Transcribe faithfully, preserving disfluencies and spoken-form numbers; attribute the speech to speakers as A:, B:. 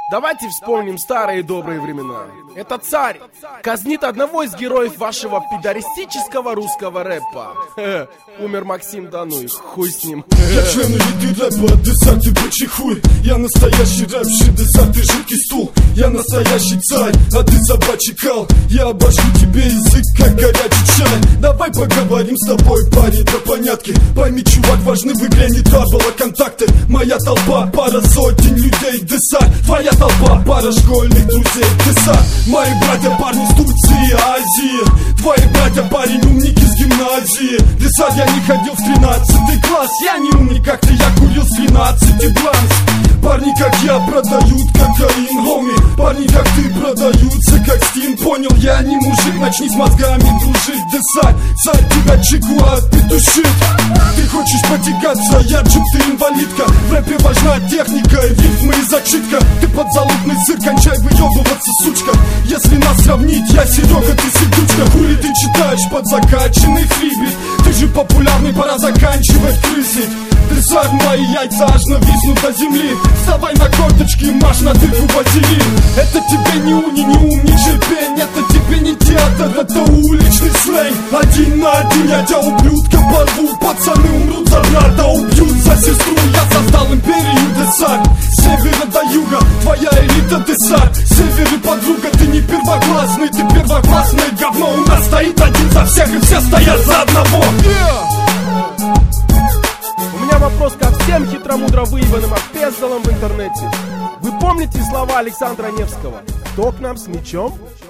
A: Давайте вспомним старые добрые времена. Это царь казнит одного из героев вашего пидористического русского рэпа. Хе, умер Максим Дануев, хуй с ним.
B: Я член элиты рэпа, десантый бычий хуй. Я настоящий рэпший, десантый жидкий стул. Я настоящий царь, а ты собачий кал. Я обожгу тебе язык, как горячий чай. Давай поговорим с тобой, парень, до понятки. Пойми, чувак, важны в игре не табула контакты. Моя толпа, пара сотен людей, десант. Твоя толпа, пара школьных друзей, десант. Мои братья, парни с Турции, Азии. Твои братья, парень, умники с гимназии. Десант, я не ходил в тринадцатый класс. Я не умник, как ты, я курил с двенадцати бланс. Парни, как я, продают кокаин, хоми. Парни, как ты, продаются, как Стин. Понял, я не мужик, начни с мозгами дружить. Десант, царь тебя чекуа петушит. Ты хочешь потягаться, я джип, ты инвалидка. В рэпе важна техника, рифмы и зачитка. Ты подзалупный сыр, кончай выебываться, сучка. Если нас сравнить, я Серега, ты сидючка. Хули ты читаешь под закачанный фриби? Ты же популярный, пора заканчивать крысить. Десант, мои яйца аж нависнут до земли. Вставай на корточки, маш на дырку вазелин. Это тебе не уни, не умничай пень. Это тебе не театр, это уличный сленг. Один на один я тебя, ублюдка, порву. Пацаны умрут за брата, убьют за сестру. Я создал империю, Десант. С севера до юга, твоя элита, Десант. Север и подруга, ты не первоклассный, ты первоклассное говно. У нас стоит один за всех и все стоят за одного.
A: Yeah! У меня вопрос ко всем хитромудро выебанным опездалам в интернете. Вы помните слова Александра Невского? Кто к нам с мечом?